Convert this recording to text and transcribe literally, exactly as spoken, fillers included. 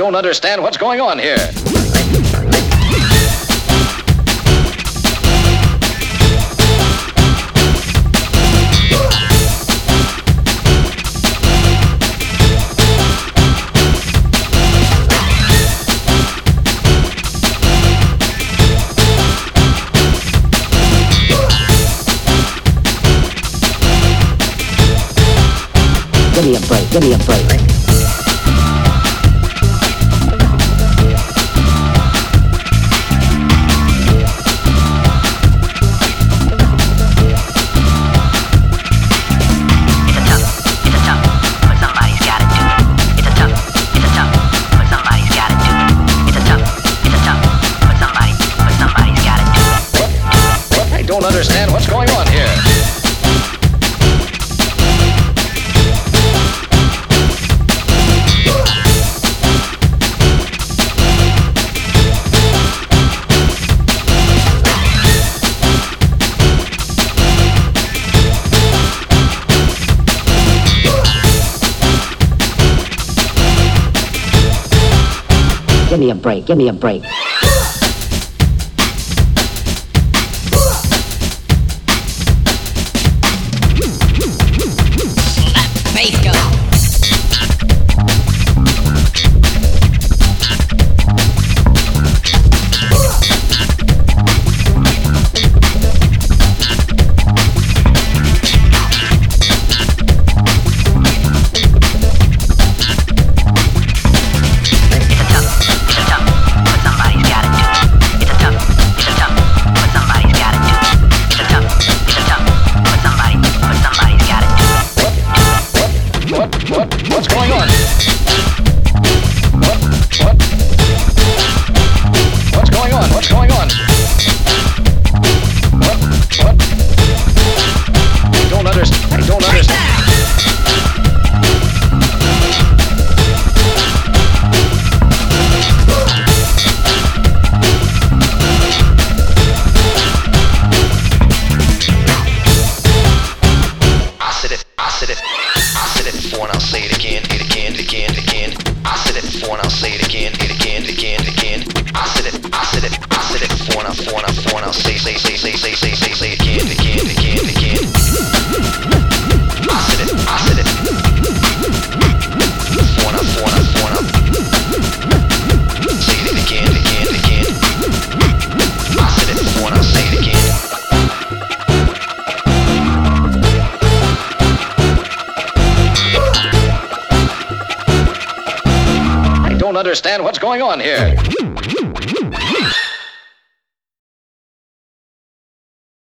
don't understand what's going on here. Give me a break, give me a break. Don't understand what's going on here. Give me a break, give me a break. Bass go. What's going on? What? What? What's going on? What's going on? What? What? I don't understand. I don't understand. I said it. I said it. I said it before and I'll say it again, it again, it again, it again. I said it before and I'll say it again, it again, it again, it again. I said it, I said it, I said it before and I'll, before and I'll, before and I'll say, say, say, say, say, say, say, say again, again, again, again. I said it, I said it. Before and I'll, before and I'll, before and I'll say it again, again, again. I said it before and I'll say it again. I don't understand what's going on here.